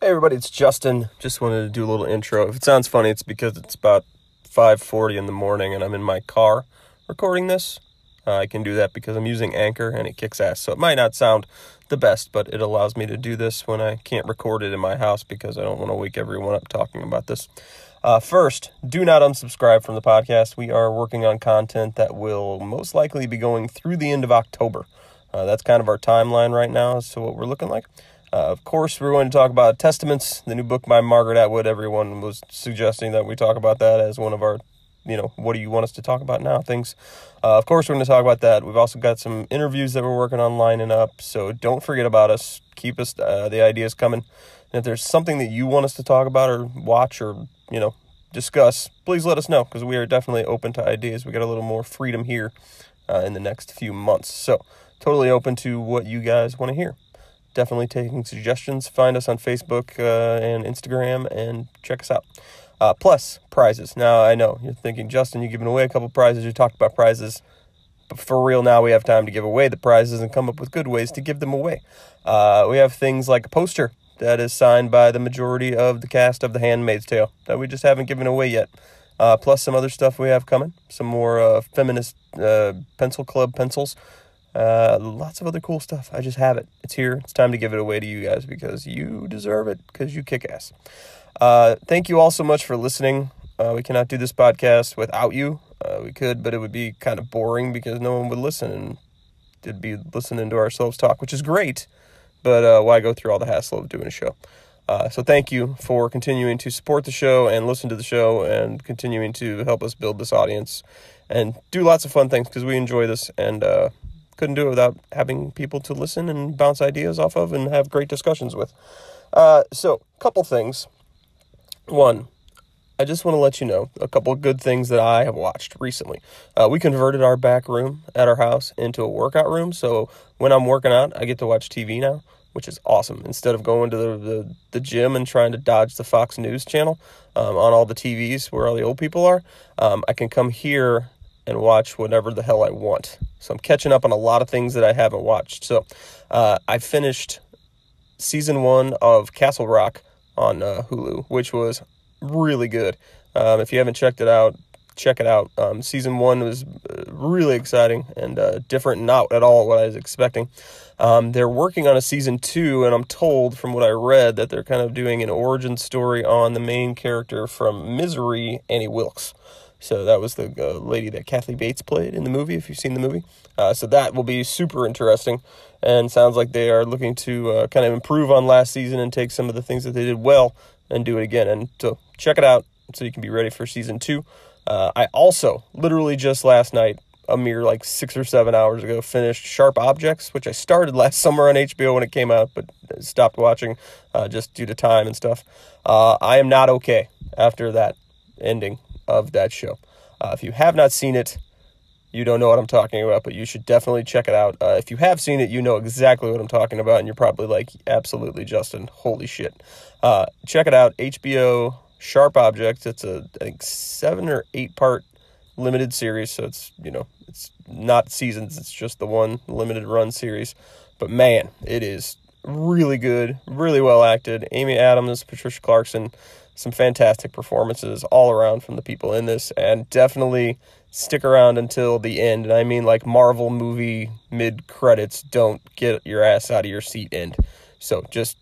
Hey everybody, it's Justin. Just wanted to do a little intro. If it sounds funny, it's because it's about 5:40 in the morning and I'm in my car recording this. I can do that because I'm using Anchor and it kicks ass. So it might not sound the best, but it allows me to do this when I can't record it in my house because I don't want to wake everyone up talking about this. First, do not unsubscribe from the podcast. We are working on content that will most likely be going through the end of October. That's kind of our timeline right now as to what we're looking like. Of course, we're going to talk about Testaments, the new book by Margaret Atwood. Everyone was suggesting that we talk about that as one of our, what do you want us to talk about now things. Of course, we're going to talk about that. We've also got some interviews that we're working on lining up, so don't forget about us. Keep us the ideas coming. And if there's something that you want us to talk about or watch or, discuss, please let us know because we are definitely open to ideas. We got a little more freedom here in the next few months. So totally open to what you guys want to hear. Definitely taking suggestions. Find us on Facebook and Instagram and check us out. Plus, prizes. Now, I know you're thinking, Justin, you're giving away a couple prizes. You talked about prizes. But for real now, we have time to give away the prizes and come up with good ways to give them away. We have things like a poster that is signed by the majority of the cast of The Handmaid's Tale that we just haven't given away yet. Plus some other stuff we have coming. Some more feminist pencil club pencils. Lots of other cool stuff. I just have it. It's here. It's time to give it away to you guys because you deserve it because you kick ass. Thank you all so much for listening. We cannot do this podcast without you. We could, but it would be kind of boring because no one would listen and it'd be listening to ourselves talk, which is great, but why go through all the hassle of doing a show? So thank you for continuing to support the show and listen to the show and continuing to help us build this audience and do lots of fun things because we enjoy this and couldn't do it without having people to listen and bounce ideas off of and have great discussions with. So, couple things. One, I just want to let you know a couple of good things that I have watched recently. We converted our back room at our house into a workout room, so when I'm working out, I get to watch TV now, which is awesome. Instead of going to the gym and trying to dodge the Fox News channel on all the TVs where all the old people are, I can come here and watch whatever the hell I want. So I'm catching up on a lot of things that I haven't watched. So I finished season 1 of Castle Rock on Hulu, which was really good. If you haven't checked it out, check it out. Season 1 was really exciting and different, not at all what I was expecting. They're working on a season 2, and I'm told from what I read that they're kind of doing an origin story on the main character from Misery, Annie Wilkes. So that was the lady that Kathy Bates played in the movie, if you've seen the movie. So that will be super interesting. And sounds like they are looking to kind of improve on last season and take some of the things that they did well and do it again. And so check it out so you can be ready for season 2. I also, literally just last night, a mere 6 or 7 hours ago, finished Sharp Objects, which I started last summer on HBO when it came out, but stopped watching just due to time and stuff. I am not okay after that ending of that show. If you have not seen it, you don't know what I'm talking about, but you should definitely check it out. If you have seen it, you know exactly what I'm talking about, and you're probably like, absolutely, Justin, holy shit. Check it out, HBO Sharp Objects. It's I think 7 or 8 part limited series, so it's, it's not seasons, it's just the one limited run series. But man, it is really good, really well acted. Amy Adams, Patricia Clarkson, some fantastic performances all around from the people in this, and definitely stick around until the end. And I mean Marvel movie mid-credits, don't get your ass out of your seat end. So just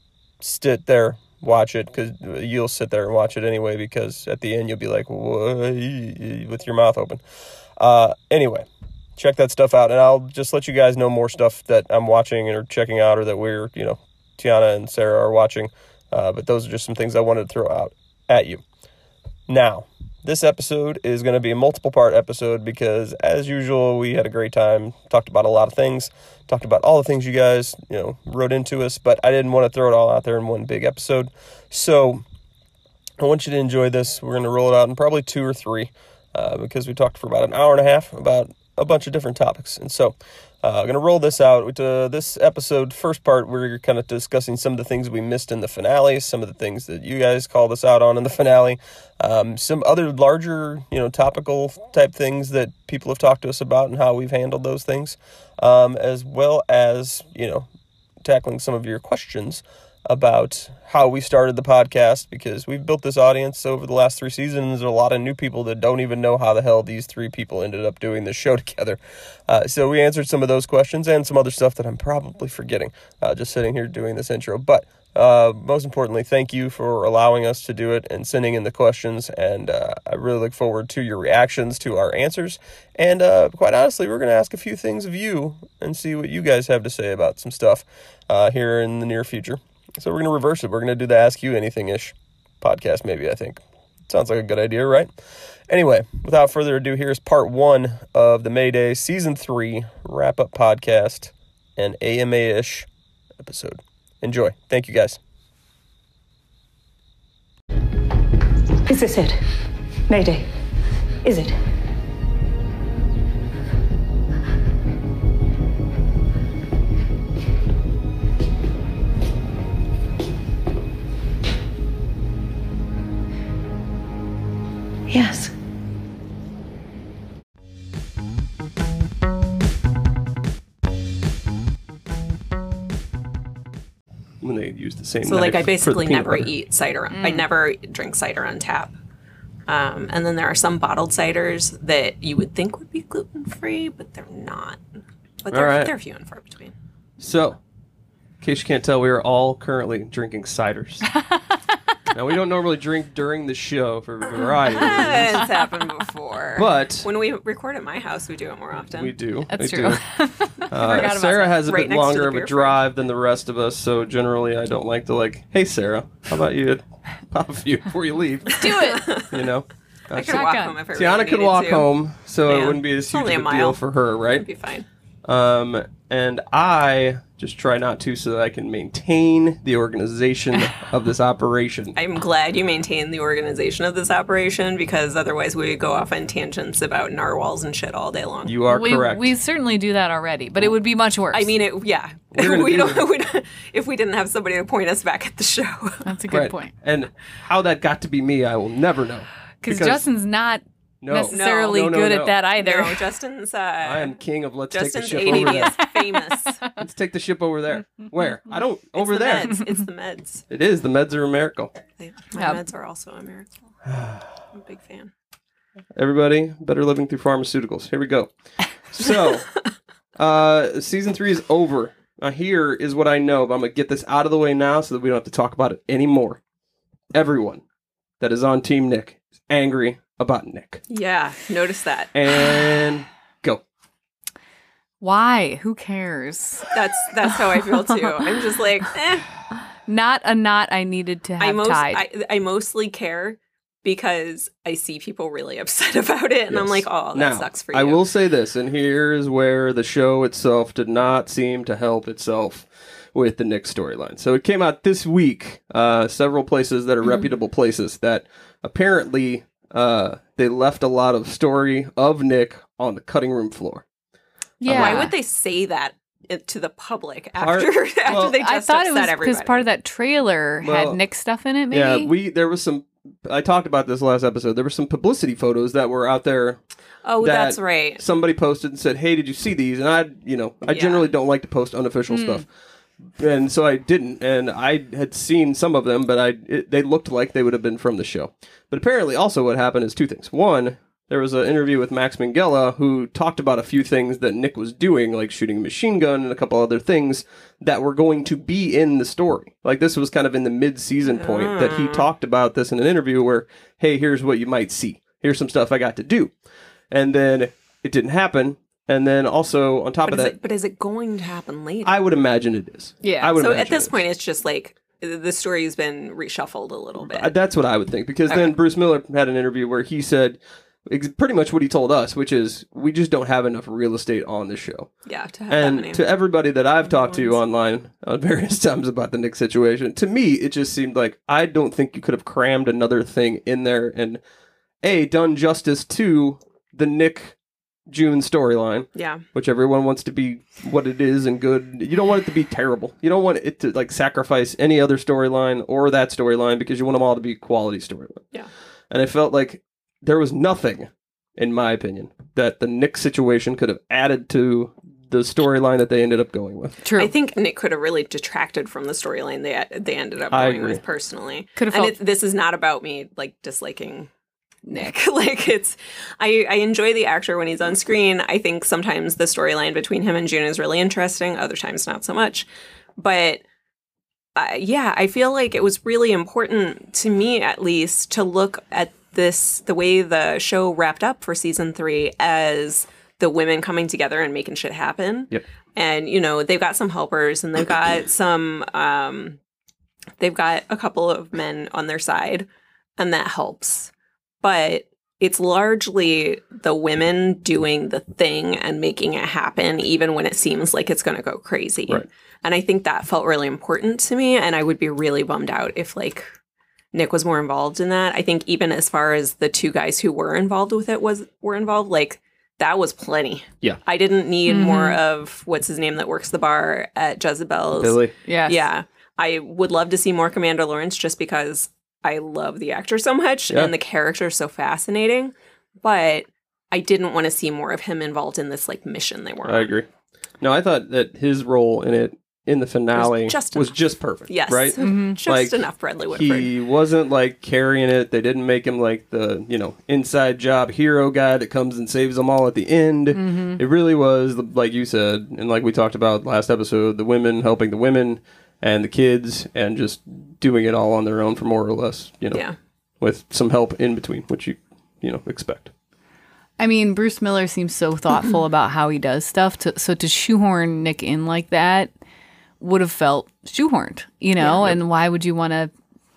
sit there, watch it, because you'll sit there and watch it anyway, because at the end you'll be like, what? With your mouth open. Anyway, check that stuff out, and I'll just let you guys know more stuff that I'm watching or checking out or that we're, Tiana and Sarah are watching. But those are just some things I wanted to throw out at you. Now, this episode is going to be a multiple-part episode because, as usual, we had a great time, talked about a lot of things, talked about all the things you guys, wrote into us, but I didn't want to throw it all out there in one big episode. So I want you to enjoy this. We're going to roll it out in probably 2 or 3 because we talked for about an hour and a half about a bunch of different topics. And so I'm going to roll this out. With this episode, first part, we're kind of discussing some of the things we missed in the finale, some of the things that you guys called us out on in the finale, some other larger, topical type things that people have talked to us about and how we've handled those things, as well as, tackling some of your questions about how we started the podcast, because we've built this audience over the last 3 seasons. There's a lot of new people that don't even know how the hell these 3 people ended up doing this show together. So we answered some of those questions and some other stuff that I'm probably forgetting, just sitting here doing this intro. But most importantly, thank you for allowing us to do it and sending in the questions. And I really look forward to your reactions to our answers. And quite honestly, we're going to ask a few things of you and see what you guys have to say about some stuff here in the near future. So we're going to reverse it. We're going to do the Ask You Anything-ish podcast, maybe, I think. Sounds like a good idea, right? Anyway, without further ado, here's part 1 of the Mayday Season 3 wrap-up podcast and AMA-ish episode. Enjoy. Thank you, guys. Is this it? Mayday. Is it? Yes. When they use the same So, like, I knife for the basically peanut never butter. eat cider. I never drink cider on tap. And then there are some bottled ciders that you would think would be gluten-free, but they're not. But All right. they're few and far between. So, in case you can't tell, we are all currently drinking ciders. Now, we don't normally drink during the show for a variety of reasons. It's happened before. But when we record at my house, we do it more often. we do. That's we true. do. Sarah has a Right bit next to longer the of a beer fridge. drive than the rest of us, so generally I don't like to hey, Sarah, how about you pop a few before you leave? Do it. You know? I could walk Shotgun. home if I really Tiana could needed walk to. home, so it Yeah. wouldn't be as It's huge only of a a deal mile. for her, right? It'd be fine. And I just try not to so that I can maintain the organization of this operation. I'm glad you maintain the organization of this operation, because otherwise we would go off on tangents about narwhals and shit all day long. You are we, correct. we certainly do that already, but it would be much worse. I mean, We're gonna we do don't. If we didn't have somebody to point us back at the show. that's a good Right. point. And how that got to be me, I will never know. Because Justin's not necessarily No, good at that either. No, Justin's. I am king of let's take Justin's the ship over ADD there. is famous. Let's take the ship over there. Where? I don't. Over It's the there. Meds. It's the meds. It is. The meds are a miracle. My Yep. meds are also a miracle. I'm a big fan. Everybody, better living through pharmaceuticals. Here we go. So, season 3 is over. Now, here is what I know, but I'm going to get this out of the way now so that we don't have to talk about it anymore. Everyone that is on Team Nick is angry about Nick. Yeah, notice that. And go. Why? Who cares? That's how I feel too. I'm just like, Not a knot I needed to have tied. I mostly care because I see people really upset about it, and I'm Yes. like, oh, that Now, sucks for you. I will say this, and here's where the show itself did not seem to help itself with the Nick storyline. So it came out this week, several places that are reputable places, that apparently they left a lot of story of Nick on the cutting room floor. Yeah. Why would they say that to the public Part- after well, they just I thought it was upset because everybody? part of that trailer Well, had Nick stuff in it, maybe? Yeah, there was some. I talked about this last episode. There were some publicity photos that were out there. Oh, that that's right. Somebody posted and said, "Hey, did you see these?" And I Yeah. generally don't like to post unofficial stuff, and so I didn't. And I had seen some of them, but they looked like they would have been from the show. But apparently, also what happened is 2 things. One, there was an interview with Max Minghella who talked about a few things that Nick was doing, like shooting a machine gun and a couple other things that were going to be in the story. Like, this was kind of in the mid-season point that he talked about this in an interview where, hey, here's what you might see. Here's some stuff I got to do. And then it didn't happen. And then also, on top of that, But is it going to happen later? I would imagine it is. Yeah. I would So imagine at this it is. point, it's just like the story's been reshuffled a little bit. That's what I would think, because then Bruce Miller had an interview where he said pretty much what he told us, which is we just don't have enough real estate on the show. Yeah, to have that many. And to everybody that I've talked to online on various times about the Nick situation, to me, it just seemed like I don't think you could have crammed another thing in there and done justice to the Nick June storyline, Yeah. which everyone wants to be what it is and good. You don't want it to be terrible. You don't want it to like sacrifice any other storyline or that storyline, because you want them all to be quality storyline. Yeah. And I felt like there was nothing, in my opinion, that the Nick situation could have added to the storyline that they ended up going with. True. I think Nick could have really detracted from the storyline they ended up I going agree. with personally. Could have And felt- this is not about me like disliking Nick. Like I enjoy the actor when he's on screen. I think sometimes the storyline between him and June is really interesting. Other times not so much. But yeah, I feel like it was really important to me, at least, to look at the way the show wrapped up for season 3 as the women coming together and making shit happen. Yep. And, they've got some helpers and they've got some, they've got a couple of men on their side, and that helps. But it's largely the women doing the thing and making it happen, even when it seems like it's going to go crazy. Right. And I think that felt really important to me. And I would be really bummed out if, like, Nick was more involved in that. I think even as far as the 2 guys who were involved with it were involved, like, that was plenty. Yeah. I didn't need more of, what's his name that works the bar at Jezebel's. Billy. Yes. Yeah. I would love to see more Commander Lawrence just because I love the actor so much and the character is so fascinating. But I didn't want to see more of him involved in this, like, mission they were on. I agree. No, I thought that his role in it, in the finale, was just perfect. Yes. Right? Just Like, enough Bradley Whitford. He wasn't like carrying it. They didn't make him like the, inside job hero guy that comes and saves them all at the end. It really was, like you said, and like we talked about last episode, the women helping the women and the kids and just doing it all on their own for more or less, with some help in between, which you expect. I mean, Bruce Miller seems so thoughtful about how he does stuff. So to shoehorn Nick in like that would have felt shoehorned, and why would you want to,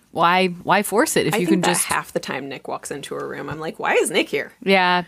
why force it if you can just. Half the time Nick walks into a room, I'm like, why is Nick here? Yeah.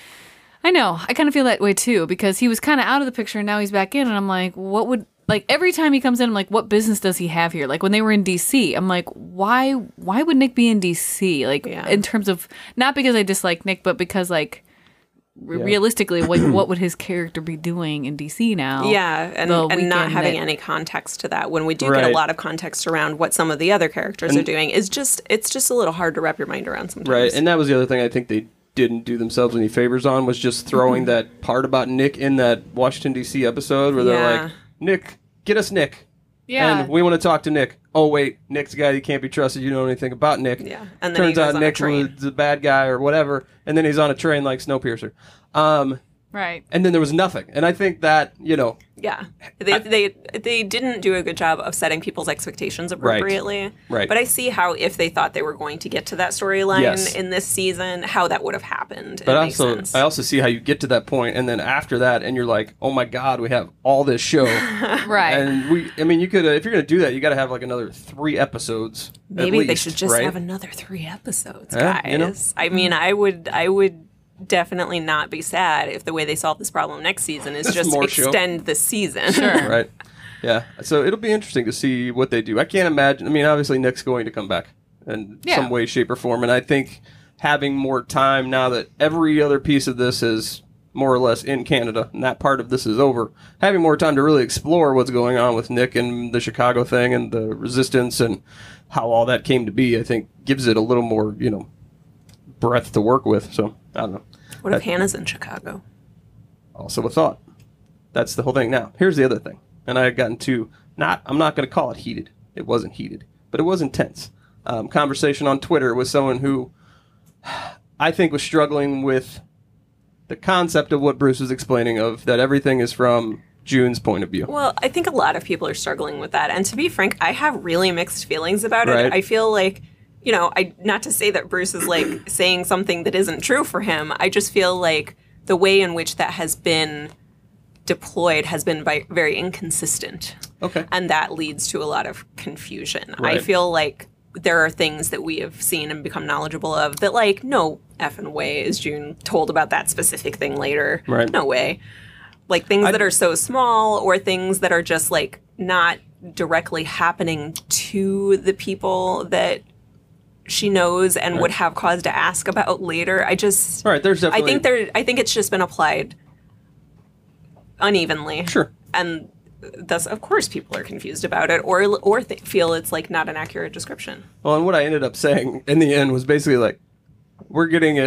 I know. I kind of feel that way too, because he was kind of out of the picture and now he's back in, and I'm like, every time he comes in, I'm like, what business does he have here? Like when they were in DC, I'm like, why would Nick be in DC? Like in terms of, not because I dislike Nick, but because like, realistically, what would his character be doing in DC now? Yeah, and not having any context to that. When we do get a lot of context around what some of the other characters are doing, it's just a little hard to wrap your mind around sometimes. Right, and that was the other thing I think they didn't do themselves any favors on, was just throwing that part about Nick in that Washington, D.C. episode where they're like, Nick, get us Nick. Yeah. And we want to talk to Nick. Oh, wait, Nick's a guy you can't be trusted. You don't know anything about Nick. Yeah. And then turns out Nick was a bad guy or whatever, and then he's on a train like Snowpiercer. Right. And then there was nothing. And I think that, Yeah. They didn't do a good job of setting people's expectations appropriately. Right. But I see how if they thought they were going to get to that storyline in this season, how that would have happened. But it makes sense. I also see how you get to that point, and then after that, and you're like, oh my God, we have all this show. Right. And you could, if you're going to do that, you got to have like another 3 episodes. Maybe at least, they should just right? have another 3 episodes, Yeah, guys. I mean, I would definitely not be sad if the way they solve this problem next season is just extend the season. Sure. Right. Yeah. So it'll be interesting to see what they do. I can't imagine. I mean, obviously Nick's going to come back in some way, shape, or form. And I think having more time now that every other piece of this is more or less in Canada and that part of this is over, having more time to really explore what's going on with Nick and the Chicago thing and the resistance and how all that came to be, I think gives it a little more, breadth to work with. So I don't know. What if Hannah's in Chicago? Also a thought. That's the whole thing. Now, here's the other thing. And I had gotten to, I'm not going to call it heated. It wasn't heated, but it was intense. Conversation on Twitter with someone who I think was struggling with the concept of what Bruce was explaining, of that everything is from June's point of view. Well, I think a lot of people are struggling with that. And to be frank, I have really mixed feelings about it. I feel like, not to say that Bruce is like saying something that isn't true for him. I just feel like the way in which that has been deployed has been very inconsistent. Okay. And that leads to a lot of confusion. Right. I feel like there are things that we have seen and become knowledgeable of that, like, no effing way is June told about that specific thing later. Right. No way. Like things that are so small, or things that are just like not directly happening to the people that she knows and would have cause to ask about later. There's definitely... I think it's just been applied unevenly. Sure. And thus, of course, people are confused about it or feel it's like not an accurate description. Well, and what I ended up saying in the end was basically like, we're getting it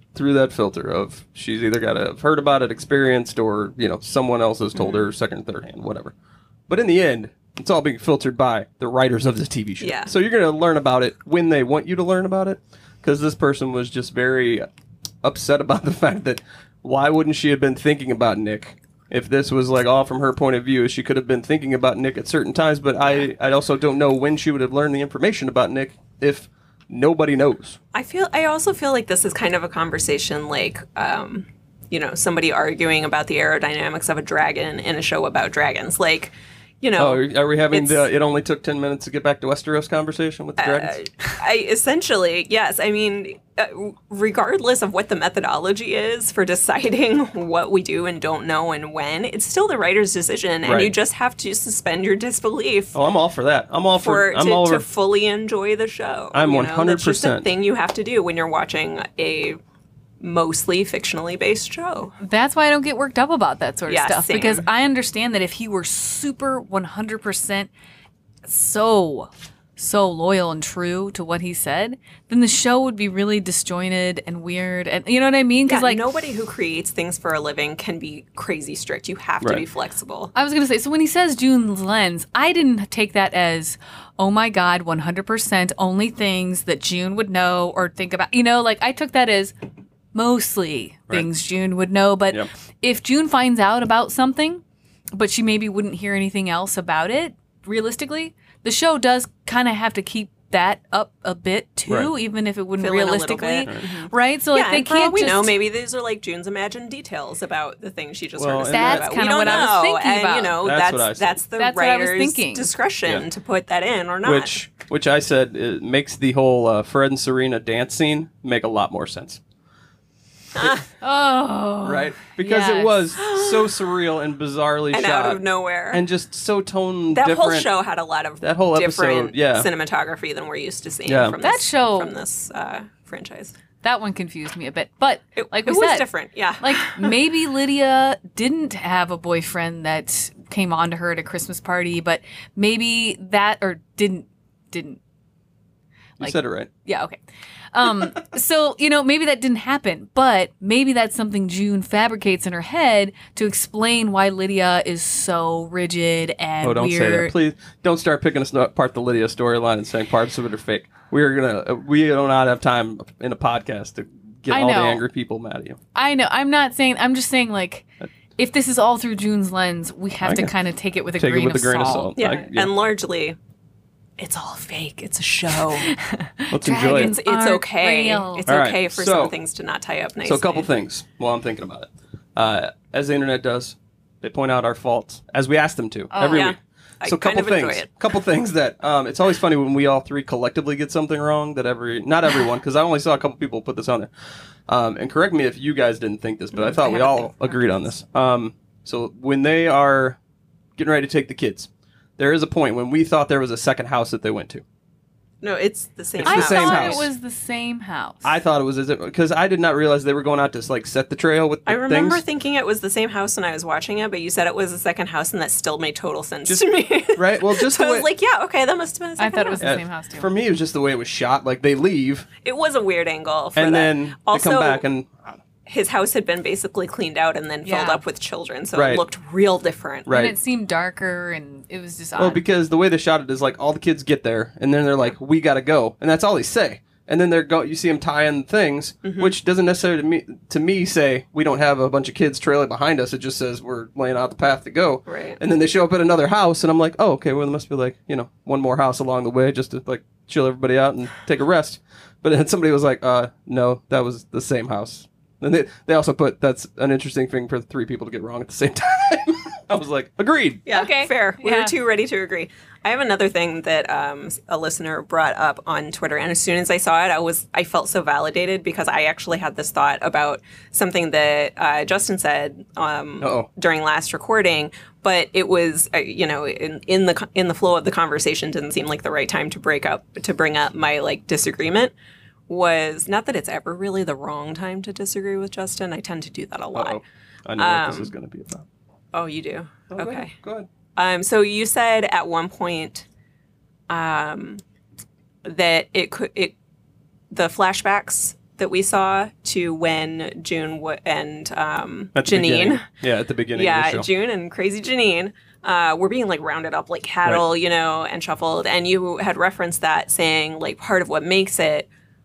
through that filter of she's either got to have heard about it, experienced, or, someone else has told her second, third hand, whatever. But in the end, it's all being filtered by the writers of the TV show. Yeah. So you're going to learn about it when they want you to learn about it, because this person was just very upset about the fact that why wouldn't she have been thinking about Nick? If this was like all from her point of view, she could have been thinking about Nick at certain times, but I also don't know when she would have learned the information about Nick if nobody knows. I also feel like this is kind of a conversation like, somebody arguing about the aerodynamics of a dragon in a show about dragons. Like, are we having it only took 10 minutes to get back to Westeros conversation with the dragons? Essentially, yes. I mean, regardless of what the methodology is for deciding what we do and don't know and when, it's still the writer's decision, and you just have to suspend your disbelief. Oh, I'm all for that. I'm all for to fully enjoy the show. I'm 100%. That's just a thing you have to do when you're watching a mostly fictionally based show. That's why I don't get worked up about that sort of stuff. Same. Because I understand that if he were super 100% so loyal and true to what he said, then the show would be really disjointed and weird. And you know what I mean? Because nobody who creates things for a living can be crazy strict. You have to be flexible. I was going to say, so when he says June's lens, I didn't take that as, oh my God, 100% only things that June would know or think about. I took that as mostly things June would know. But if June finds out about something, but she maybe wouldn't hear anything else about it, realistically, the show does kind of have to keep that up a bit too, even if it wouldn't Fill in a realistically, little bit. right? So they for all can't we just know, maybe these are like June's imagined details about the things she just heard us talk that's about. kind of what I was thinking and, about. That's the writer's discretion to put that in or not. Which I said it makes the whole Fred and Serena dance scene make a lot more sense. Right? Because it was so surreal and bizarrely and shot. out of nowhere. And just so tone that different. whole show had a lot of different cinematography than we're used to seeing from this franchise. That one confused me a bit. But it we was said, different, yeah. Like maybe Lydia didn't have a boyfriend that came on to her at a Christmas party, but maybe that or didn't You said it right. Yeah, okay. So, maybe that didn't happen, but maybe that's something June fabricates in her head to explain why Lydia is so rigid and weird. Oh, don't say that. Please don't start picking apart the Lydia storyline and saying parts of it are fake. We do not have time in a podcast to get all the angry people mad at you. I know. I'm just saying, like, if this is all through June's lens, we have to kind of take it with a grain of salt. Yeah, and largely, it's all fake. It's a show. Let's enjoy it. It's okay. Real. It's okay for some things to not tie up nicely. So a couple things while I'm thinking about it. As the internet does, they point out our faults, as we ask them to every week. So a couple things that it's always funny when we all three collectively get something wrong that not everyone, because I only saw a couple people put this on there. And correct me if you guys didn't think this, but I thought we all agreed on this. So when they are getting ready to take the kids, there is a point when we thought there was a second house that they went to. No, it's the same house. house. It's the same I thought house. it was the same house. I thought it was because I did not realize they were going out to like set the trail with the I remember things. thinking it was the same house when I was watching it, but you said it was a second house, and that still made total sense to me. Right? Well, just so the I way, was like, yeah, okay, that must have been a second I thought it house. was the same house too. For me, it was just the way it was shot. Like they leave, It was a weird angle for and that. then Also, they come back, and his house had been basically cleaned out and then filled up with children, so Right. it looked real different. right. And it seemed darker, and it was just odd. Well, because the way they shot it is like all the kids get there, and then they're like, "We gotta go," and that's all they say. And then you see them tying things, which doesn't necessarily to me say we don't have a bunch of kids trailing behind us. It just says we're laying out the path to go. Right. And then they show up at another house, and I'm like, "Oh, okay. Well, there must be like one more house along the way just to like chill everybody out and take a rest." But then somebody was like, "No, that was the same house." And they also put that's an interesting thing for three people to get wrong at the same time. I was like, agreed. Yeah, Okay. fair. We Yeah. were too ready to agree. I have another thing that a listener brought up on Twitter, and as soon as I saw it, I felt so validated because I actually had this thought about something that Justin said during last recording, but it was in the flow of the conversation didn't seem like the right time to bring up my like disagreement. Was not that it's ever really the wrong time to disagree with Justin. I tend to do that a lot. Uh-oh. I know what this is going to be about. Oh, you do? Okay. Go ahead. So you said at one point that the flashbacks that we saw to when June and At the Janine. beginning. Yeah, at the beginning of the show. June and Crazy Janine were being like rounded up like cattle, you know, and shuffled. And you had referenced that, saying like part of what makes it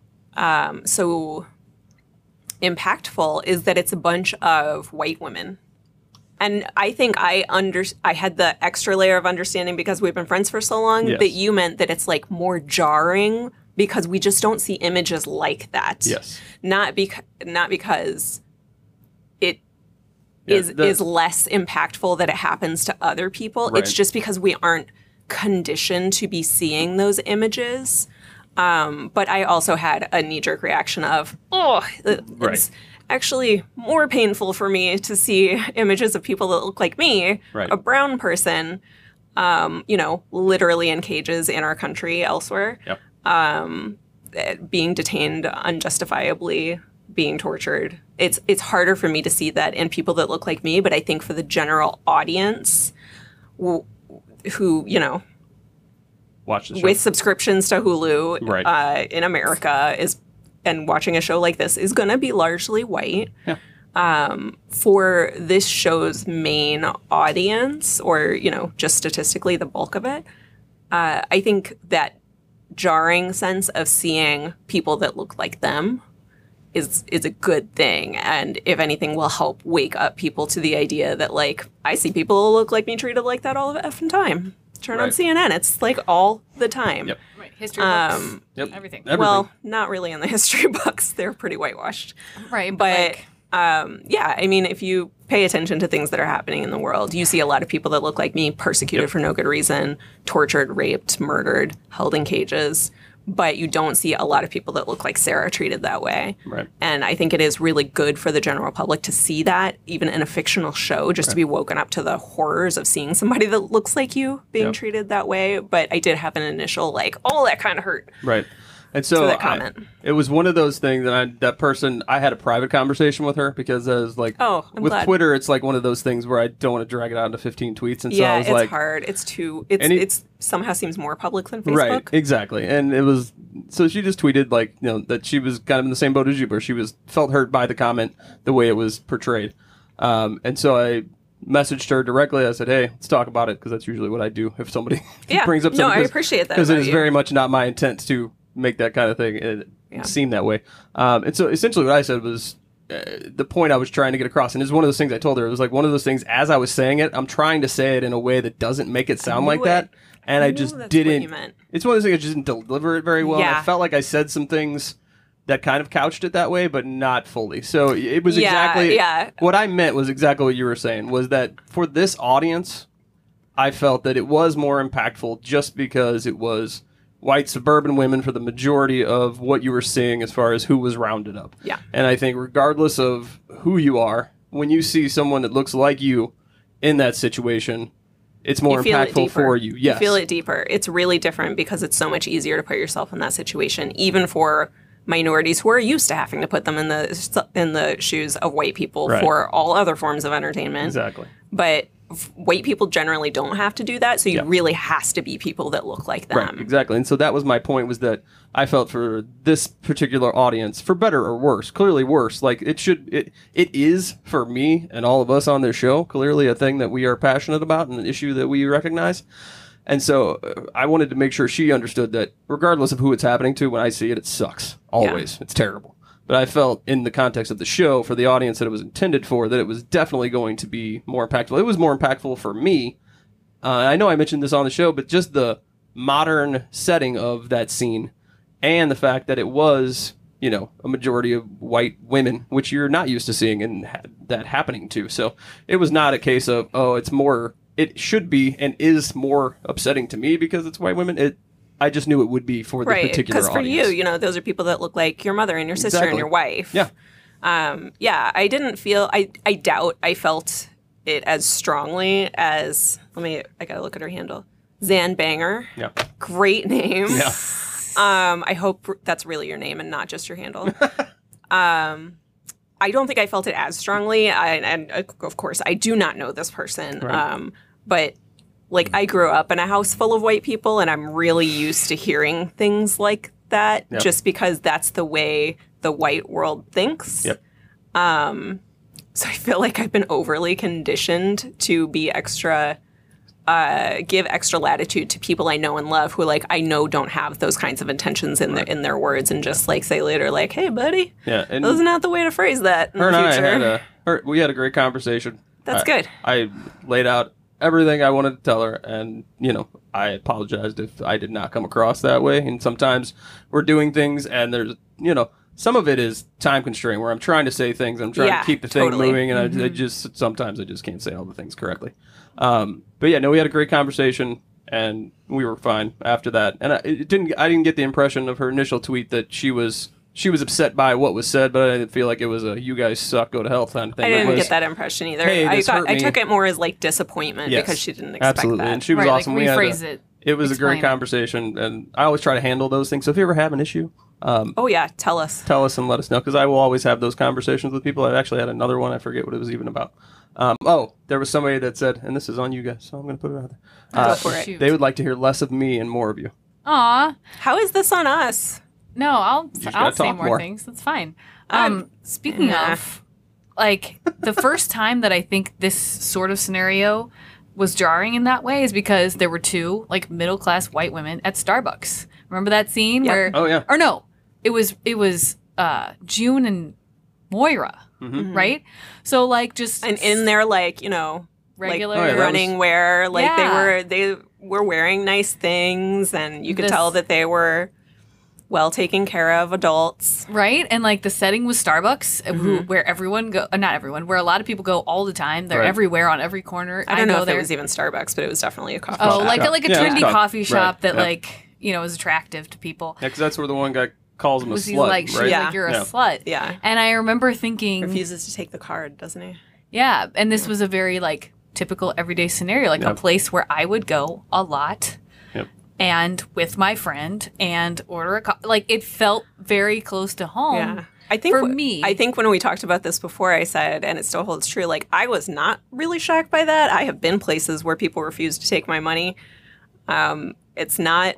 so impactful is that it's a bunch of white women. And I think I had the extra layer of understanding because we've been friends for so long Yes. that you meant that it's like more jarring because we just don't see images like that. Yes. Not because it Yeah, is less impactful that it happens to other people. Right. It's just because we aren't conditioned to be seeing those images. But I also had a knee-jerk reaction of, it's Right. actually more painful for me to see images of people that look like me, Right. a brown person, you know, literally in cages in our country elsewhere, Yep. being detained unjustifiably, being tortured. It's harder for me to see that in people that look like me, but I think for the general audience who, you know, Watch the show. with subscriptions to Hulu Right. in America and watching a show like this is going to be largely white. Yeah. For this show's main audience, or, you know, just statistically the bulk of it, I think that jarring sense of seeing people that look like them is a good thing, and if anything will help wake up people to the idea that, like, I see people who look like me treated like that all the effing time. Turn on Right. CNN, it's like all the time. Yep. Right. History books. Yep. Everything. Well, not really in the history books. They're pretty whitewashed. Right. But like, yeah, I mean, if you pay attention to things that are happening in the world, you see a lot of people that look like me persecuted for no good reason, tortured, raped, murdered, held in cages. But you don't see a lot of people that look like Sarah treated that way. Right. And I think it is really good for the general public to see that, even in a fictional show, just to be woken up to the horrors of seeing somebody that looks like you being Yep. treated that way. But I did have an initial, like, oh, that kind of hurt. Right. And so that comment. it was one of those things that I had a private conversation with her because I was like, Oh, I'm with glad. Twitter, it's like one of those things where I don't want to drag it out into 15 tweets. And so Yeah, I was it's like, hard. It's Any- somehow seems more public than Facebook. right, exactly. And it was, so she just tweeted like, you know, that she was kind of in the same boat as you, where she felt hurt by the comment, the way it was portrayed. And so I messaged her directly. I said, hey, let's talk about it, because that's usually what I do if somebody Yeah. brings up No, something. I appreciate that Because it about is you. very much not my intent to make that kind of thing seem that way. And so essentially what I said was, the point I was trying to get across, and it's one of those things I told her, it was like one of those things, as I was saying it, I'm trying to say it in a way that doesn't make it sound like knew that. it. And I I knew just that's what didn't. you meant. It's one of those things I just didn't deliver it very well. Yeah. I felt like I said some things that kind of couched it that way, but not fully. So it was Yeah, exactly yeah. what I meant was exactly what you were saying, was that for this audience, I felt that it was more impactful just because it was white suburban women for the majority of what you were seeing as far as who was rounded up. Yeah. And I think regardless of who you are, when you see someone that looks like you in that situation, it's more You feel it impactful deeper. for you. Yes. You feel it deeper. It's really different because it's so much easier to put yourself in that situation, even for minorities who are used to having to put them in the shoes of white people Right. for all other forms of entertainment. Exactly. But white people generally don't have to do that, so you really has to be people that look like them. Right, exactly. And so that was my point, was that I felt for this particular audience, for better or worse, clearly worse, like it is for me and all of us on this show, clearly a thing that we are passionate about and an issue that we recognize. And so I wanted to make sure she understood that regardless of who it's happening to, when I see it, it sucks. Always. It's terrible. But I felt in the context of the show, for the audience that it was intended for, that it was definitely going to be more impactful. It was more impactful for me. I know I mentioned this on the show, but just the modern setting of that scene and the fact that it was, you know, a majority of white women, which you're not used to seeing and that happening to. So it was not a case of, oh, it should be and is more upsetting to me because it's white women. I just knew it would be for the Right, particular because for audience. you, those are people that look like your mother and your sister Exactly. and your wife. Yeah. Yeah, I didn't feel, I doubt I felt it as strongly as, I gotta look at her handle, Zan Banger. Yeah. Great name. Yeah. I hope that's really your name and not just your handle. I don't think I felt it as strongly, and of course, I do not know this person, Right. but like I grew up in a house full of white people, and I'm really used to hearing things like that Yep. just because that's the way the white world thinks. Yep. So I feel like I've been overly conditioned to be extra, give extra latitude to people I know and love who, like, I know don't have those kinds of intentions in their words, and just like say later, like, "Hey, buddy, Yeah, and that's not the way to phrase that in her the and future." we had a great conversation. That's good. I laid out everything I wanted to tell her, and I apologized if I did not come across that way. And sometimes we're doing things, and there's some of it is time constraint, where I'm trying to say things, I'm trying Yeah, to keep the thing totally. moving, and I just sometimes I just can't say all the things correctly. But yeah, no, we had a great conversation, and we were fine after that. And I didn't get the impression of her initial tweet that she was upset by what was said, but I didn't feel like it was a "you guys suck, go to hell" kind of thing. I It didn't was, get that impression either. "Hey, this hurt I me." took it more as like disappointment Yes, because she didn't expect absolutely, that. and she was Right, like, awesome. We had rephrase it. It was a great Explain it. conversation, and I always try to handle those things. So if you ever have an issue, Oh yeah, tell us. tell us and let us know, because I will always have those conversations with people. I actually had another one. I forget what it was even about. There was somebody that said, and this is on you guys, so I'm going to put it out there. Go for it. Shoot. They would like to hear less of me and more of you. Aw. How is this on us? No, I'll just say gotta talk more more. things. That's fine. I'm- Speaking Nah. of, like, the first time that I think this sort of scenario was jarring in that way is because there were two, like, middle class white women at Starbucks. Remember that scene Yep. where? Oh, yeah. Or no, it was June and Moira, right? So like just And in their like regular Oh, yeah, that running wear, like Yeah. they were wearing nice things, and you could This- tell that they were well taken care of adults. right? And like the setting was Starbucks, where everyone not everyone, where a lot of people go all the time. They're Right. everywhere on every corner. I don't know go if there. it was even Starbucks, but it was definitely a coffee Oh, shop. like shop. a Yeah, trendy it's coffee right. shop that Yeah. like is attractive to people. Yeah, because that's where the one guy calls him a Was he slut, like, she's right? Yeah. like, you're Yeah. a slut. Yeah. And I remember thinking, Refuses to take the card, doesn't he? yeah, and this was a very like typical everyday scenario, like a Yep. place where I would go a lot. Yep. And with my friend and order like it felt very close to home. Yeah. I think for me, I think when we talked about this before, I said, and it still holds true, like I was not really shocked by that. I have been places where people refuse to take my money. It's not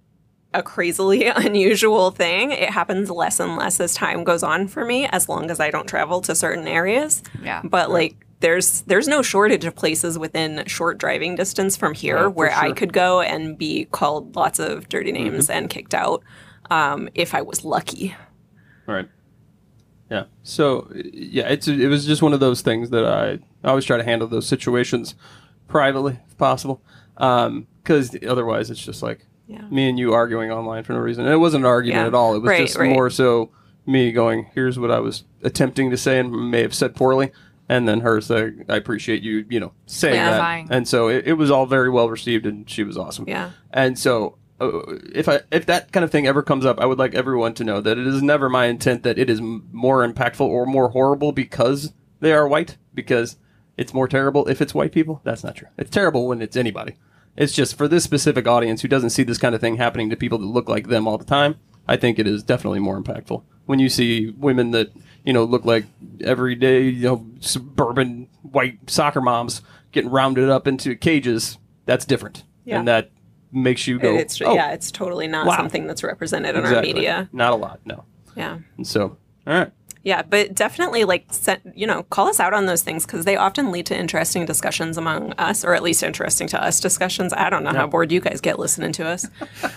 a crazily unusual thing. It happens less and less as time goes on for me, as long as I don't travel to certain areas. Yeah. But like there's no shortage of places within short driving distance from here Oh, for where I sure. could go and be called lots of dirty names and kicked out if I was lucky. Right. Yeah. So yeah, it was just one of those things that I always try to handle those situations privately if possible, because otherwise it's just like Yeah. me and you arguing online for no reason. And it wasn't an argument Yeah. at all. It was Right, just right. more so me going, "Here's what I was attempting to say and may have said poorly," and then her saying, "I appreciate you, saying Clarifying. that." And so it was all very well received, and she was awesome. Yeah. And so, if that kind of thing ever comes up, I would like everyone to know that it is never my intent that it is more impactful or more horrible because they are white. Because it's more terrible if it's white people. That's not true. It's terrible when it's anybody. It's just for this specific audience who doesn't see this kind of thing happening to people that look like them all the time. I think it is definitely more impactful when you see women that look like everyday suburban white soccer moms getting rounded up into cages. That's different, Yeah. and that makes you go, It's "Oh, it's totally not wow." something that's represented in our exactly. media. Not a lot, no. Yeah. And so, all right. Yeah, but definitely call us out on those things because they often lead to interesting discussions among us, or at least interesting to us discussions. I don't know how bored you guys get listening to us.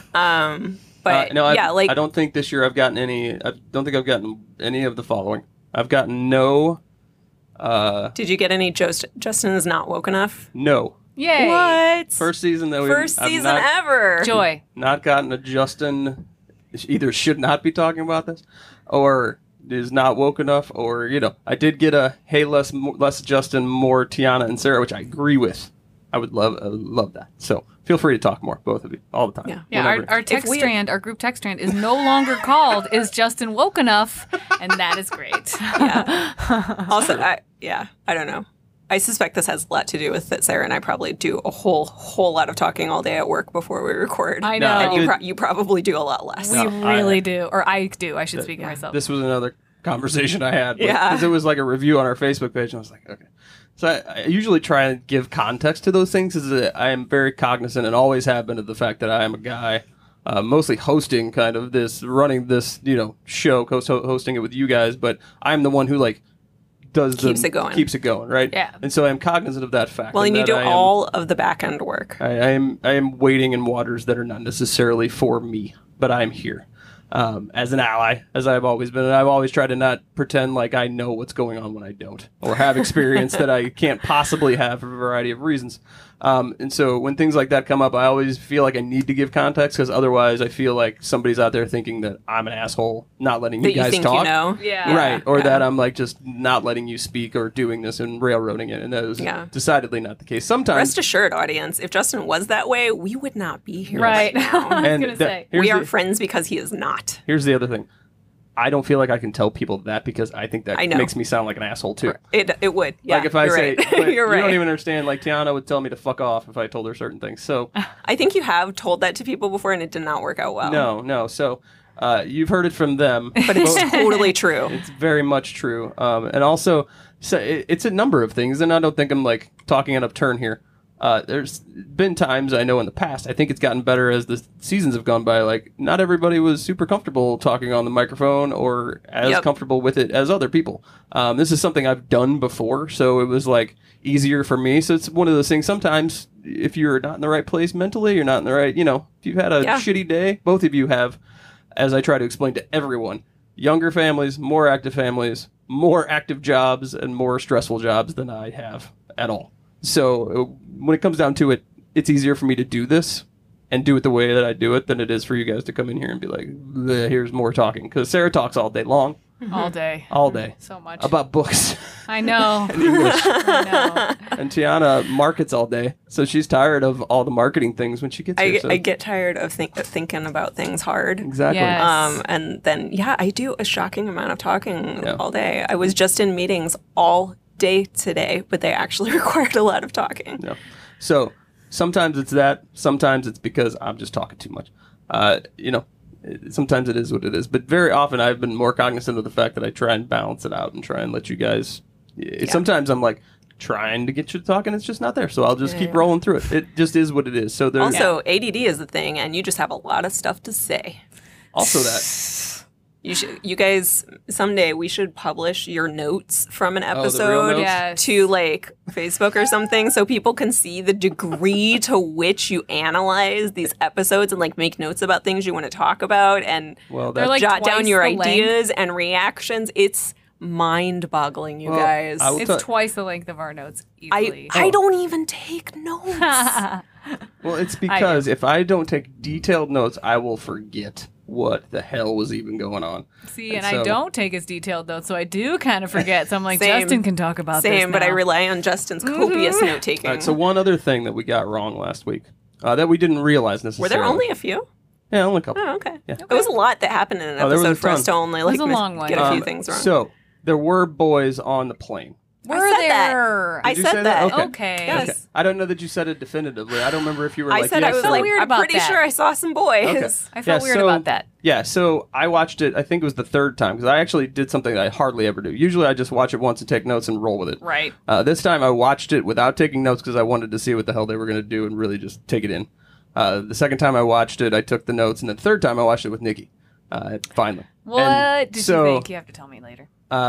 But No, yeah, I don't think this year I've gotten any. I don't think I've gotten any of the following. I've gotten no. Did you get any Justin is not woke enough? No. Yay. What? First season that First I've season not, ever. Joy. not gotten a Justin. Either should not be talking about this, or is not woke enough, or I did get a hey less Justin, more Tiana and Sarah, which I agree with. I would love that. So feel free to talk more, both of you, all the time. Yeah. Yeah, Whenever. our text strand, our group text strand is no longer called "Is Justin woke enough?" and that is great. Also, I don't know. I suspect this has a lot to do with that Sarah and I probably do a whole lot of talking all day at work before we record. I No, know. And you probably do a lot less. We really do, or I do. I should speak of myself. This was another conversation I had. Yeah. Because it was like a review on our Facebook page, and I was like, okay. So I usually try and give context to those things, because I am very cognizant and always have been of the fact that I am a guy mostly hosting kind of running this, show, hosting it with you guys, but I'm the one who like keeps it going, right? Yeah. And so I'm cognizant of that fact. Well, and you do all of the back end work. I am wading in waters that are not necessarily for me, but I'm here. As an ally, as I've always been. And I've always tried to not pretend like I know what's going on when I don't, or have experience that I can't possibly have for a variety of reasons. And so when things like that come up, I always feel like I need to give context, because otherwise I feel like somebody's out there thinking that I'm an asshole, not letting you guys talk. You know. Yeah. Right. Or that I'm like just not letting you speak or doing this and railroading it. And that is decidedly not the case. Sometimes. Rest assured, audience, if Justin was that way, we would not be here Right. now. I was going to say. We are friends because he is not. Here's the other thing. I don't feel like I can tell people that, because I think that makes me sound like an asshole too. It would. Yeah, like if I say, right. You don't even understand. Like Tiana would tell me to fuck off if I told her certain things. So I think you have told that to people before, and it did not work out well. No. So you've heard it from them, but it's totally true. It's very much true. And also, so it's a number of things, and I don't think I'm like talking out of turn here. There's been times I know in the past, I think it's gotten better as the seasons have gone by, like not everybody was super comfortable talking on the microphone or as comfortable with it as other people. This is something I've done before, so it was like easier for me. So it's one of those things, sometimes if you're not in the right place mentally, you're not in the right, if you've had a shitty day, both of you have, as I try to explain to everyone, younger families, more active jobs, and more stressful jobs than I have at all. So when it comes down to it, it's easier for me to do this and do it the way that I do it than it is for you guys to come in here and be like, here's more talking. Because Sarah talks all day long. All day. All day. So much. About books. I know. And English. I know. And Tiana markets all day. So she's tired of all the marketing things when she gets here. So. I get tired of thinking about things hard. Exactly. Yes. And then, I do a shocking amount of talking all day. I was just in meetings all day today, but they actually required a lot of talking. Yeah. So sometimes it's that. Sometimes it's because I'm just talking too much. Sometimes it is what it is. But very often I've been more cognizant of the fact that I try and balance it out and try and let you guys. Sometimes I'm like trying to get you to talk and it's just not there. So I'll just keep rolling through it. It just is what it is. So there's also ADD is the thing, and you just have a lot of stuff to say. Also that. You guys, someday we should publish your notes from an episode to like Facebook or something, so people can see the degree to which you analyze these episodes and like make notes about things you want to talk about and like jot down your ideas length. And reactions. It's mind-boggling, you guys. It's twice the length of our notes easily. I don't even take notes. Well, it's because if I don't take detailed notes, I will forget what the hell was even going on. See, and I don't take as detailed notes, so I do kind of forget. So I'm like, Justin can talk about this now. But I rely on Justin's copious note-taking. All right, so one other thing that we got wrong last week that we didn't realize necessarily. Were there only a few? Yeah, only a couple. Oh, okay. Yeah. It was a lot that happened in an episode for us to only like get a few things wrong. So there were boys on the plane. Were there? I said that. Okay. Yes. Okay. I don't know that you said it definitively. I don't remember if you were I like, said yes, I was like, weird I'm about pretty that. sure I saw some boys. Okay. I felt weird about that. Yeah, so I watched it, I think it was the third time, because I actually did something that I hardly ever do. Usually I just watch it once and take notes and roll with it. Right. This time I watched it without taking notes because I wanted to see what the hell they were going to do and really just take it in. The second time I watched it, I took the notes, and the third time I watched it with Nikki. Finally. What did you think? You have to tell me later.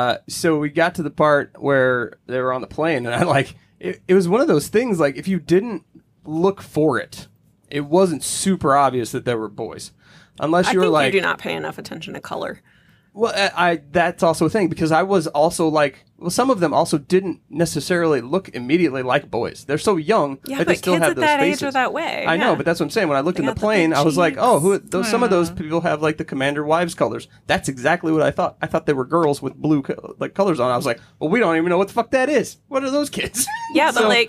So we got to the part where they were on the plane, and I like it was one of those things, like if you didn't look for it, it wasn't super obvious that there were boys. Unless you were like, you do not pay enough attention to color. Well, that's also a thing, because I was also like, well, some of them also didn't necessarily look immediately like boys. They're so young that they still have those faces. Yeah, but kids at that age are that way. I know, but that's what I'm saying. When I looked in the plane, I was like, oh, some of those people have like the commander wives colors. That's exactly what I thought. I thought they were girls with blue colors on. I was like, well, we don't even know what the fuck that is. What are those kids? Yeah, So, but like,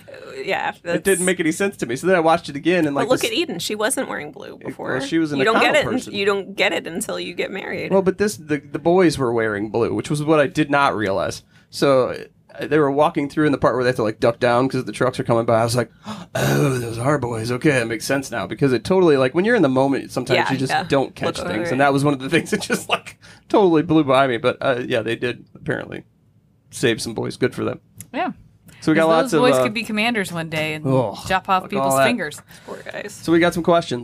it didn't make any sense to me. So then I watched it again, and like, but look at Eden. She wasn't wearing blue before. Well, she was an you don't get it. person. You don't get it until you get married. Well, but the boys were wearing blue, which was what I did not realize. So they were walking through in the part where they have to like duck down because the trucks are coming by. I was like, oh, those are boys. Okay, that makes sense now, because it totally, like, when you're in the moment, sometimes you just don't catch things, and that was one of the things that just like totally blew by me. But yeah, they did apparently save some boys. Good for them. Yeah. So we got lots of boys could be commanders one day and chop off people's fingers. Poor guys. So we got some questions.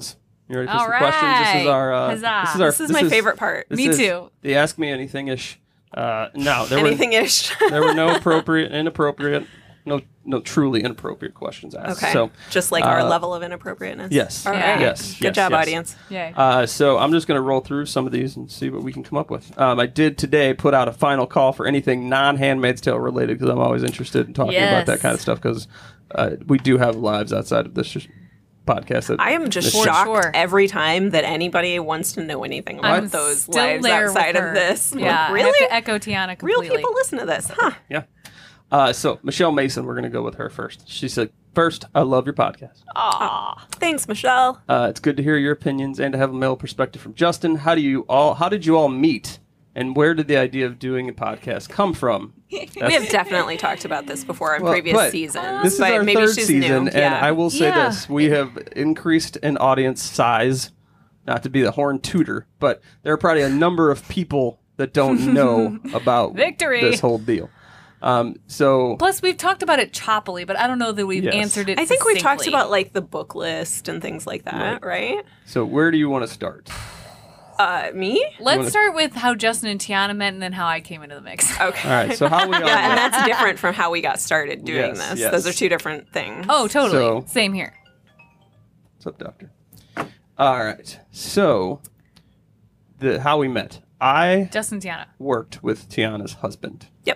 You ready for All some questions? This is our. Huzzah. This is my favorite part. this Me is too. The Ask Me Anything ish. No, there Anything-ish. there were no inappropriate, no truly inappropriate questions asked. Okay. So just like our level of inappropriateness. yes, All Yeah. right. yes, Good yes, job, yes. audience. Yay. So I'm just going to roll through some of these and see what we can come up with. I did today put out a final call for anything non-Handmaid's Tale related because I'm always interested in talking about that Yes. kind of stuff because we do have lives outside of this podcast. That I am just For shocked sure. every time that anybody wants to know anything about I'm those still lives there with outside her. of this. Yeah, Like, really? I have to echo Tiana Real completely. people listen to this, huh? Yeah. So Michelle Mason, we're going to go with her first. She said, "First, I love your podcast. Aw. Thanks, Michelle. It's good to hear your opinions and to have a male perspective from Justin. How did you all meet, and where did the idea of doing a podcast come from?" We have definitely talked about this before in Well, previous but seasons. This is but our maybe third she's season, new. and I will say Yeah. this: we have increased in audience size. Not to be the horn tutor, but there are probably a number of people that don't know about Victory. this whole deal. So Plus, we've talked about it choppily, but I don't know that we've Yes. answered it. I think we talked succinctly. about like the book list and things like that, right? So where do you want to start? Me? Let's start with how Justin and Tiana met, and then how I came into the mix. Okay. All right. So how we all Yeah, and met. that's different from how we got started doing Yes, this. yes. Those are two different things. Oh, totally. So- Same here. What's up, doctor? All right. So how we met. I Justin and Tiana. worked with Tiana's husband. Yep.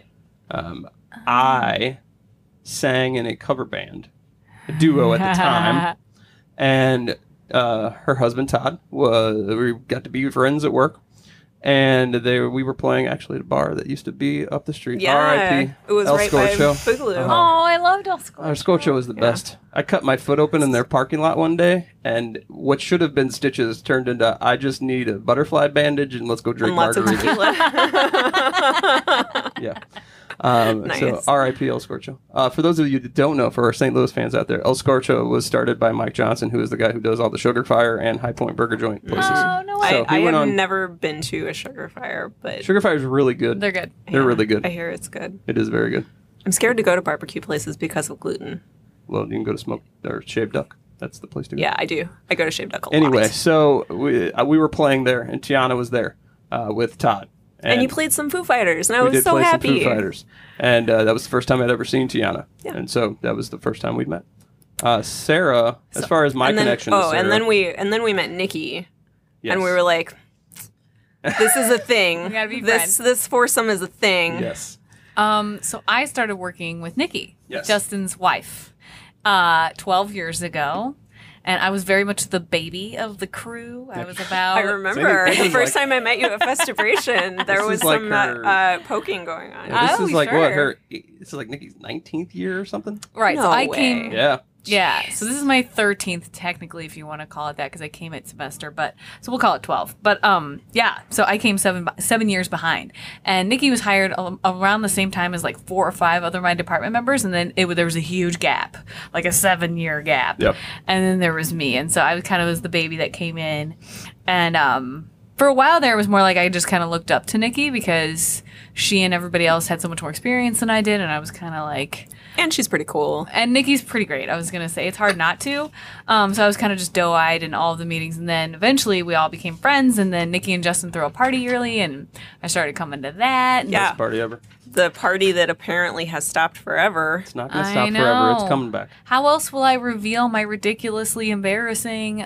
I sang in a cover band, a duo at the time, and her husband Todd we got to be friends at work, and we were playing actually at a bar that used to be up the street. Yeah. R.I.P. It was El right by Scorcho. Boogaloo. Oh, I loved El Scorcho. Our Scorcho was the best. I cut my foot open in their parking lot one day, and what should have been stitches turned into I just need a butterfly bandage and let's go drink And lots of margaritas. tequila. Yeah. Nice. So R.I.P. El Scorcho. For those of you that don't know, for our St. Louis fans out there, El Scorcho was started by Mike Johnson, who is the guy who does all the Sugar Fire and High Point Burger Joint places. Oh, no way. So I he went have on. never been to a Sugar Fire, but Sugar Fire is really good. They're good. They're really good. I hear it's good. It is very good. I'm scared to go to barbecue places because of gluten. Well, you can go to Smoke or Shaved Duck. That's the place to go. Yeah, I do. I go to Shaved Duck a Anyway, lot. so we were playing there, and Tiana was there with Todd. And you played some Foo Fighters, and I We was did so play happy. some Foo Fighters, and that was the first time I'd ever seen Tiana, Yeah. and so that was the first time we met. Sarah, as far as my and then, connection, to Sarah, and then we met Nikki, yes. and we were like, "This is a thing. We gotta be this friends. this foursome is a thing." yes, So I started working with Nikki, Yes. Justin's wife, 12 years ago. And I was very much the baby of the crew. I was about... I remember this the is first like- time I met you at Festivation, there This was is like some her- poking going on. Yeah, this Oh, is like what sure. this is like Nikki's 19th year or something. Right, so No I way. came... Yeah, Yeah, so this is my 13th technically, if you want to call it that, because I came at semester, but so we'll call it 12. But yeah, so I came 7 years behind, and Nikki was hired around the same time as like 4 or 5 other of my department members, and then there was a huge gap, like a 7-year gap. Yep. And then there was me, and so I kind of was the baby that came in, and for a while there, it was more like I just kind of looked up to Nikki because she and everybody else had so much more experience than I did, and I was kind of like. And she's pretty cool. And Nikki's pretty great. I was going to say it's hard not to. So I was kind of just doe-eyed in all of the meetings. And then eventually we all became friends. And then Nikki and Justin threw a party yearly. And I started coming to that. And Yeah. best party ever. The party that apparently has stopped forever. It's not going to I stop forever. It's know. coming back. How else will I reveal my ridiculously embarrassing,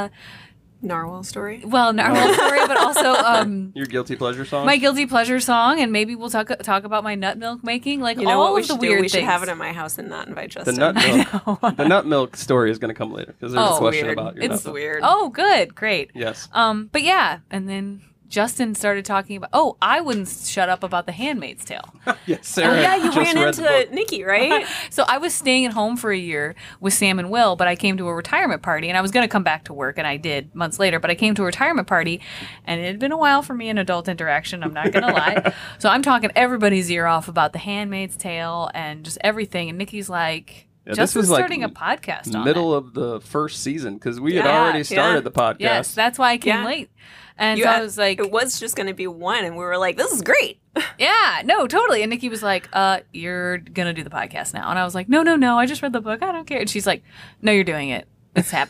Narwhal story. narwhal story, but also Your guilty pleasure song. my guilty pleasure song. And maybe we'll talk about my nut milk making. Like You know all what we of the should weird do? We things. should have it at my house and not invite the Justin. nut milk. The nut milk story is going to come later because there's Oh, a question weird. about your It's nut milk. weird. Oh, good. Great. Yes. But yeah. And then Justin started talking about, I wouldn't shut up about The Handmaid's Tale. Yes. Sarah. Oh, yeah, you just ran read the into book. Nikki, right? So I was staying at home for a year with Sam and Will, but I came to a retirement party, and I was going to come back to work, and I did months later, but I came to a retirement party, and it had been a while for me in adult interaction, I'm not going to lie. So I'm talking everybody's ear off about The Handmaid's Tale and just everything, and Nikki's like, Yeah, this Justin's was like starting a podcast on middle it. of the first season because we had Yeah, already started yeah. the podcast. Yes, that's why I came Yeah. late. And You so I had- was like, it was just going to be one, and we were like, this is great. yeah, no, totally. And Nikki was like, you're going to do the podcast now. And I was like, no, I just read the book. I don't care. And she's like, no, you're doing it. It's happening.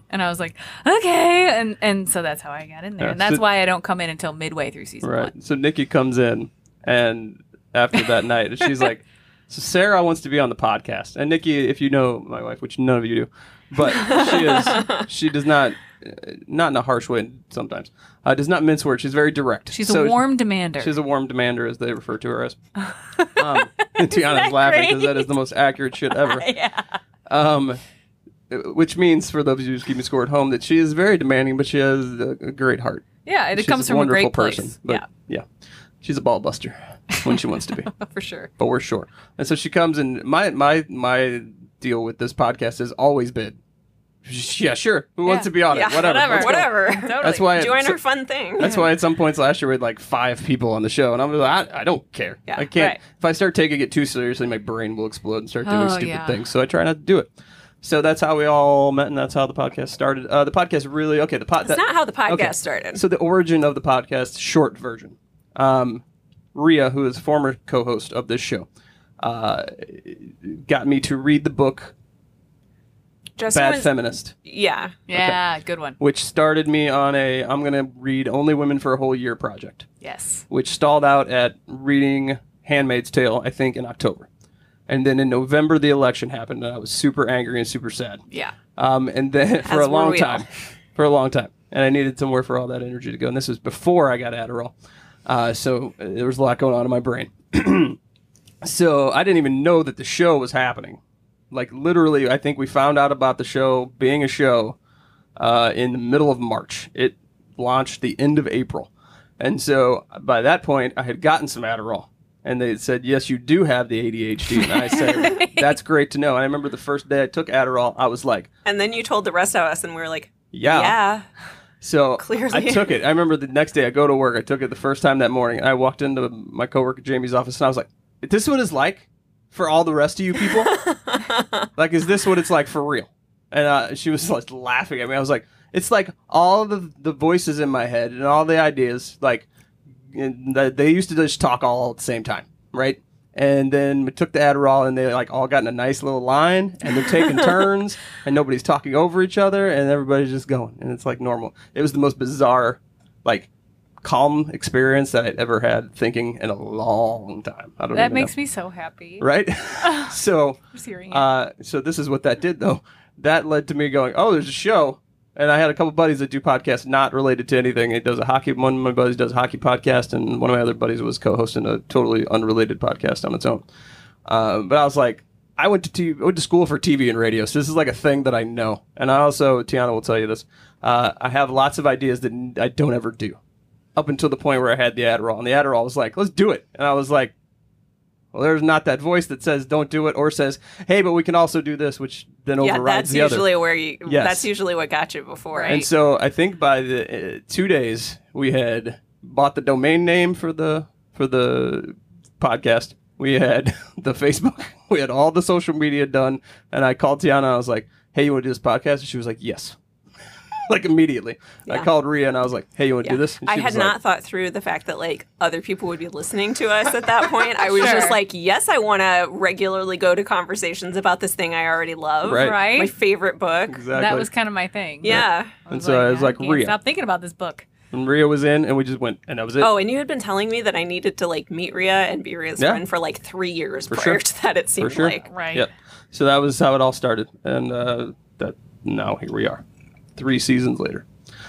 And I was like, okay. And so that's how I got in there. Yeah, and that's so- why I don't come in until midway through season Right. 1. So Nikki comes in, and after that night, and she's like, so Sarah wants to be on the podcast. And Nikki, if you know my wife, which none of you do, but she does not in a harsh way sometimes, does not mince words. She's very direct. She's a warm demander. She's a warm demander, as they refer to her as. And Tiana's laughing because that is the most accurate shit ever. Yeah. Which means, for those of you who's keeping score at home, that she is very demanding, but she has a great heart. Yeah, it She's comes from a wonderful great place. person. But yeah, she's a ball buster when she wants to be. For sure. But we're short. And so she comes in. My deal with this podcast has always been, yeah, sure. Who wants to be on it? Yeah, Whatever. Let's go. whatever. Totally. That's why. Join our fun thing. That's why at some points last year we had like 5 people on the show, and I'm like, I don't care. Yeah, I can't. right. If I start taking it too seriously, my brain will explode and start doing Oh, stupid yeah. things. So I try not to do it. So that's how we all met, and that's how the podcast started. The podcast really okay. That's not how the podcast started. So the origin of the podcast, short version. Rhea, who is former co-host of this show, got me to read the book Justin Bad was- Feminist, Yeah. Yeah, good one. which started me on I'm going to read Only Women for a Whole Year project, Yes. which stalled out at reading Handmaid's Tale, I think, in October. And then in November, the election happened, and I was super angry and super sad. Yeah. And then for As a were long we time, all. and I needed somewhere for all that energy to go. And this was before I got Adderall, so there was a lot going on in my brain. So I didn't even know that the show was happening. Like literally, I think we found out about the show being a show in the middle of March. It launched the end of April, and so by that point, I had gotten some Adderall. And they said, yes, you do have the ADHD. And I said, that's great to know. And I remember the first day I took Adderall, I was like, And then you told the rest of us, and we were like, yeah. yeah. So Clearly. I took it. I remember the next day I go to work. I took it the first time that morning. And I walked into my coworker Jamie's office, and I was like, is this what it's like for all the rest of you people? Like, is this what it's like for real? And she was like laughing at me. I was like, it's like all the voices in my head and all the ideas, like, they used to just talk all at the same time, right? And then we took the Adderall, and they like all got in a nice little line, and they're taking turns, and nobody's talking over each other, and everybody's just going, and it's like normal. It was the most bizarre, like, calm experience that I'd ever had thinking in a long time. I don't That even makes know. me so happy. Right? So, Just hearing it. so this is what that did, though. That led to me going, oh, there's a show. And I had a couple buddies that do podcasts not related to anything. It does one of my buddies does a hockey podcast, and one of my other buddies was co-hosting a totally unrelated podcast on its own. But I was like, I went to school for TV and radio, so this is like a thing that I know. And I also, Tiana will tell you this, I have lots of ideas that I don't ever do. Up until the point where I had the Adderall, and the Adderall was like, let's do it. And I was like, well, there's not that voice that says don't do it, or says, hey, but we can also do this, which then Yeah, overrides that's the other. usually where you. Yes. That's usually what got you before. And so I think by the 2 days we had bought the domain name for the podcast. We had the Facebook. We had all the social media done. And I called Tiana. I was like, hey, you want to do this podcast? And she was like, yes. Like immediately. I Yeah. called Rhea and I was like, hey, you want to do this? And I she had was not like, thought through the fact that like other people would be listening to us at that point. I was Sure. just like, yes, I want to regularly go to conversations about this thing I already love. Right. Right? My favorite book. exactly. That was kind of my thing. Yeah. And so I was like, can't Rhea. stop thinking about this book. And Rhea was in, and we just went, and that was it. Oh, and you had been telling me that I needed to like meet Rhea and be Rhea's Yeah. friend for like 3 years prior sure. to that. It seemed sure. like. Right. Yeah. So that was how it all started. And that now here we are, 3 seasons later.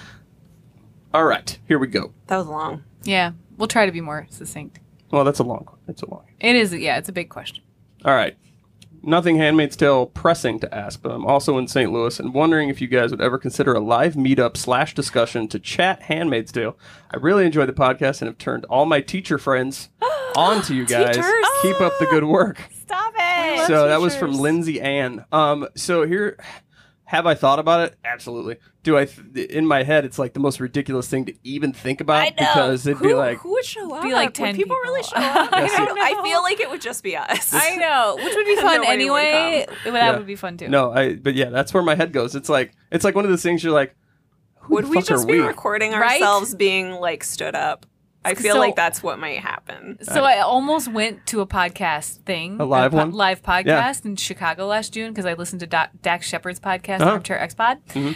All right, here we go. That was long. Yeah. We'll try to be more succinct. Well, that's a long one. It's a long. It is, yeah, it's a big question. All right. Nothing Handmaid's Tale pressing to ask, but I'm also in St. Louis and wondering if you guys would ever consider a live meetup / discussion to chat Handmaid's Tale. I really enjoy the podcast and have turned all my teacher friends on to you guys. Teachers? Keep up the good work. Stop it. So that was from Lindsay Ann. So here, have I thought about it? Absolutely. Do I? In my head, it's like the most ridiculous thing to even think about I know. because it'd be like, who would show up? Be like Would 10 people really people. show up? Yes, I, don't know. I feel like it would just be us. I know, which would be fun Nobody would anyway. That Yeah. would be fun too. no, but yeah, that's where my head goes. It's like one of those things you're like, who Would the we fuck just are be we? recording Right? ourselves being like stood up? I feel like that's what might happen. So I almost went to a podcast thing. A live one? Live podcast in Chicago last June because I listened to Dax Shepard's podcast, Armchair Expod.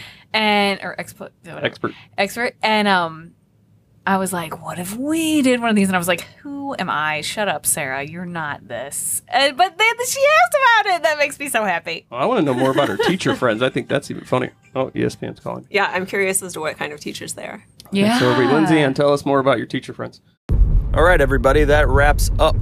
Expert. And I was like, what if we did one of these? And I was like, who am I? Shut up, Sarah. You're not this. But then she asked about it. That makes me so happy. Well, I want to know more about her teacher friends. I think that's even funny. Oh, ESPN's calling. Yeah, I'm curious as to what kind of teachers they are. Yeah. So, Lindsay, and tell us more about your teacher friends. All right, everybody, that wraps up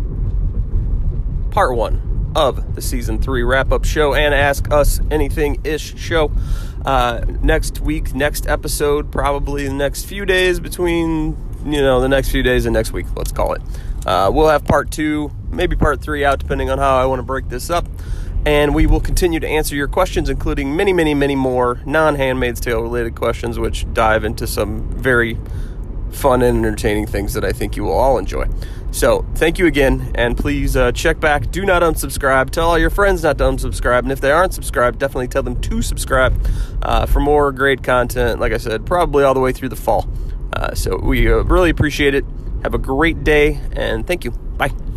part 1 of the season 3 wrap-up show and Ask Us Anything-ish show. Next week, next episode, probably the next few days between, the next few days and next week, let's call it. We'll have part 2, maybe part 3 out, depending on how I want to break this up. And we will continue to answer your questions, including many, many, many more non-Handmaid's Tale related questions, which dive into some very fun and entertaining things that I think you will all enjoy. So, thank you again, and please check back. Do not unsubscribe. Tell all your friends not to unsubscribe, and if they aren't subscribed, definitely tell them to subscribe for more great content, like I said, probably all the way through the fall. So, we really appreciate it. Have a great day, and thank you. Bye.